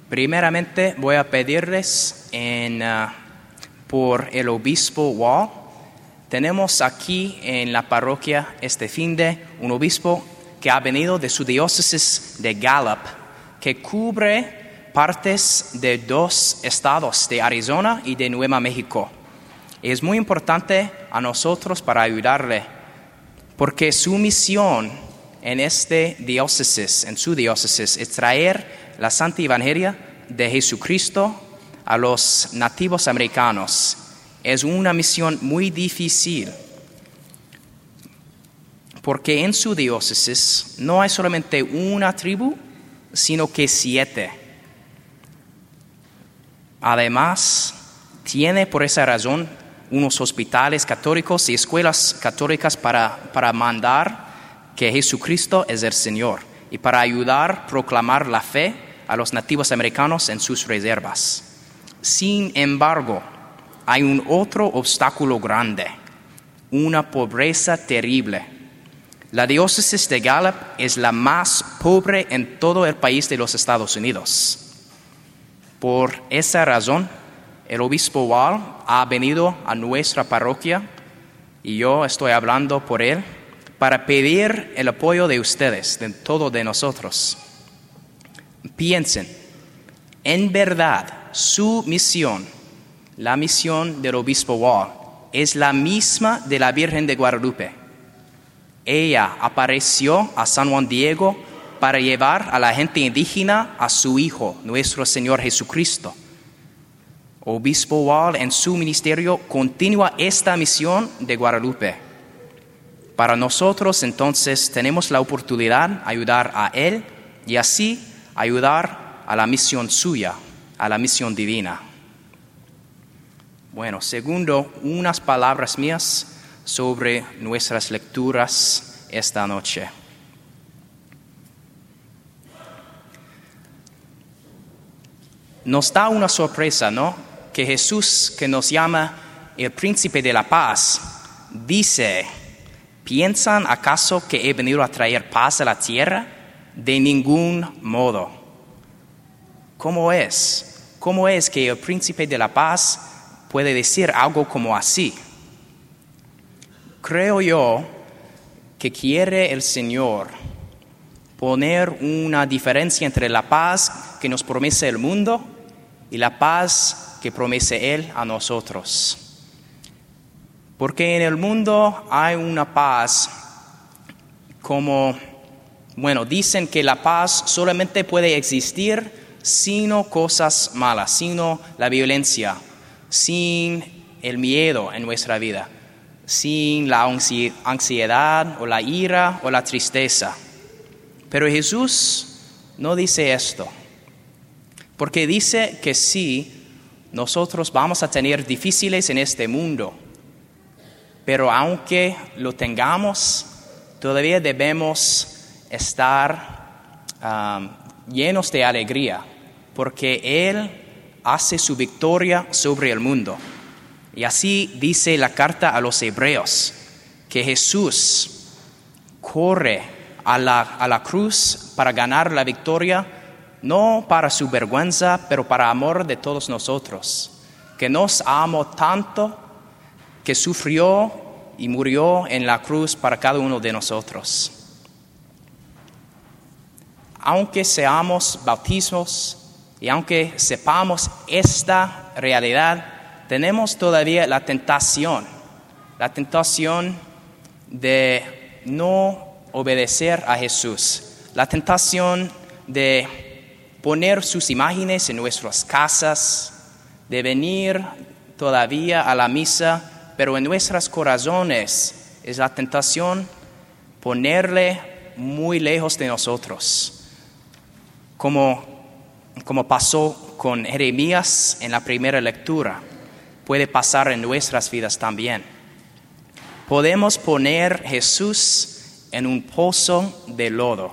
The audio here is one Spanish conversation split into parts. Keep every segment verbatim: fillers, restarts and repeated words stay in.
Primeramente voy a pedirles en, uh, por el obispo Wall. Tenemos aquí en la parroquia este fin de un obispo que ha venido de su diócesis de Gallup, que cubre partes de dos estados, de Arizona y de Nuevo México. Es muy importante a nosotros para ayudarle, porque su misión en este diócesis, en su diócesis, es traer la Santa Evangelia de Jesucristo a los nativos americanos. Es una misión muy difícil, porque en su diócesis no hay solamente una tribu, sino que siete. Además, tiene por esa razón unos hospitales católicos y escuelas católicas para, para mandar que Jesucristo es el Señor y para ayudar a proclamar la fe a los nativos americanos en sus reservas. Sin embargo, hay un otro obstáculo grande, una pobreza terrible. La diócesis de Gallup es la más pobre en todo el país de los Estados Unidos. Por esa razón, el obispo Wall ha venido a nuestra parroquia, y yo estoy hablando por él, para pedir el apoyo de ustedes, de todos de nosotros. Piensen, en verdad, su misión, la misión del obispo Wall, es la misma de la Virgen de Guadalupe. Ella apareció a San Juan Diego para llevar a la gente indígena a su Hijo, nuestro Señor Jesucristo. Obispo Wall en su ministerio continúa esta misión de Guadalupe. Para nosotros entonces tenemos la oportunidad de ayudar a él y así ayudar a la misión suya, a la misión divina. Bueno, segundo, unas palabras mías sobre nuestras lecturas esta noche. Nos da una sorpresa, ¿no? Que Jesús, que nos llama el príncipe de la paz, dice: ¿piensan acaso que he venido a traer paz a la tierra? De ningún modo. ¿Cómo es? ¿Cómo es que el príncipe de la paz puede decir algo como así? Creo yo que quiere el Señor poner una diferencia entre la paz que nos promete el mundo y la paz que promete Él a nosotros. Porque en el mundo hay una paz como, bueno, dicen que la paz solamente puede existir sin cosas malas, sin la violencia, sin el miedo en nuestra vida, sin la ansiedad o la ira o la tristeza. Pero Jesús no dice esto, porque dice que sí, nosotros vamos a tener difíciles en este mundo, pero aunque lo tengamos, todavía debemos estar um, llenos de alegría, porque Él hace su victoria sobre el mundo. Y así dice la carta a los hebreos, que Jesús corre a la, a la cruz para ganar la victoria, no para su vergüenza, pero para amor de todos nosotros, que nos amó tanto que sufrió y murió en la cruz para cada uno de nosotros. Aunque seamos bautismos y aunque sepamos esta realidad, tenemos todavía la tentación, la tentación de no obedecer a Jesús, la tentación de poner sus imágenes en nuestras casas, de venir todavía a la misa, pero en nuestros corazones es la tentación ponerle muy lejos de nosotros, como, como pasó con Jeremías en la primera lectura. Puede pasar en nuestras vidas también. Podemos poner a Jesús en un pozo de lodo.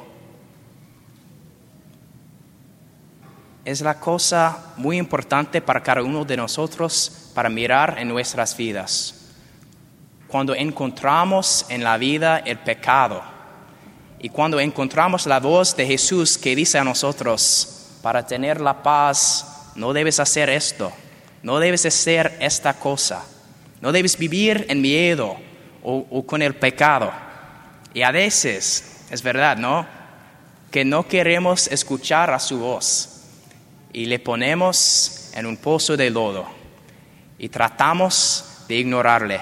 Es la cosa muy importante para cada uno de nosotros para mirar en nuestras vidas. Cuando encontramos en la vida el pecado y cuando encontramos la voz de Jesús que dice a nosotros, para tener la paz no debes hacer esto, no debes hacer esta cosa, no debes vivir en miedo o, o con el pecado. Y a veces, es verdad, ¿no?, que no queremos escuchar a su voz y le ponemos en un pozo de lodo y tratamos de ignorarle.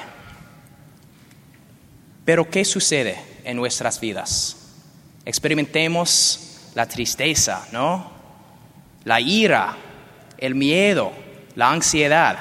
Pero ¿qué sucede en nuestras vidas? Experimentemos la tristeza, ¿no?, la ira, el miedo, la ansiedad.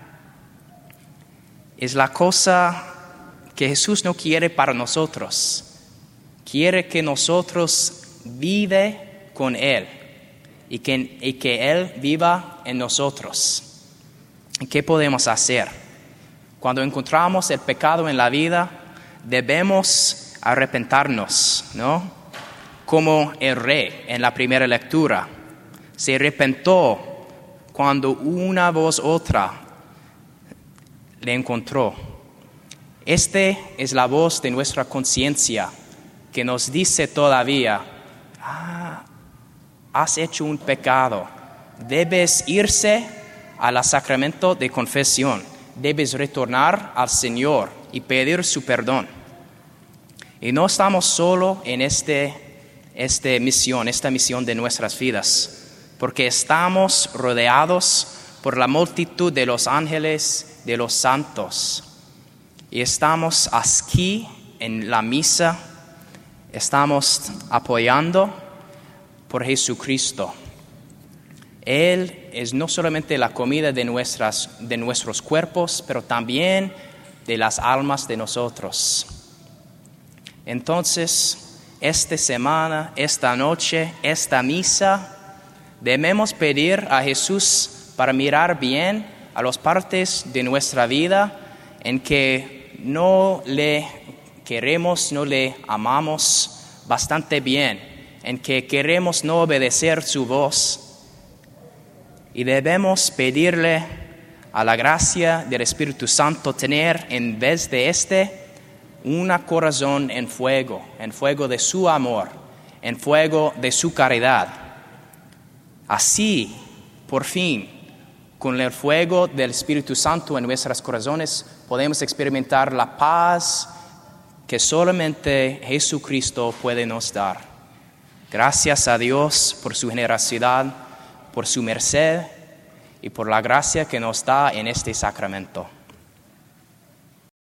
Es la cosa que Jesús no quiere para nosotros. Quiere que nosotros vive con Él y que, y que Él viva en nosotros. ¿Y qué podemos hacer? Cuando encontramos el pecado en la vida, debemos arrepentirnos, ¿no? Como el rey en la primera lectura se arrepentó cuando una voz otra le encontró. Esta es la voz de nuestra conciencia que nos dice todavía: ah, has hecho un pecado, debes irse al sacramento de confesión, debes retornar al Señor y pedir su perdón. Y no estamos solo en este, esta misión, esta misión de nuestras vidas, porque estamos rodeados por la multitud de los ángeles, de los santos. Y estamos aquí en la misa, estamos apoyando por Jesucristo. Él es no solamente la comida de, nuestras, de nuestros cuerpos, pero también de las almas de nosotros. Entonces, esta semana, esta noche, esta misa, debemos pedir a Jesús para mirar bien a las partes de nuestra vida en que no le queremos, no le amamos bastante bien, en que queremos no obedecer su voz. Y debemos pedirle a la gracia del Espíritu Santo tener en vez de este un corazón en fuego, en fuego de su amor, en fuego de su caridad. Así, por fin, con el fuego del Espíritu Santo en nuestros corazones, podemos experimentar la paz que solamente Jesucristo puede nos dar. Gracias a Dios por su generosidad, por su merced y por la gracia que nos da en este sacramento.